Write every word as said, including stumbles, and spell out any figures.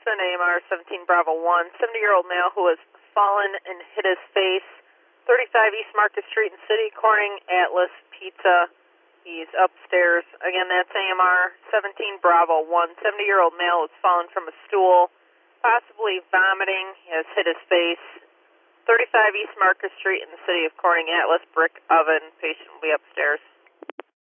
Boston, A M R seventeen Bravo one, seventy-year-old male who has fallen and hit his face, thirty-five East Market Street in City, Corning Atlas Pizza. He's upstairs. Again, that's A M R seventeen Bravo one, seventy-year-old male has fallen from a stool, possibly vomiting, he has hit his face, thirty-five East Market Street in the City of Corning Atlas Brick Oven. Patient will be upstairs.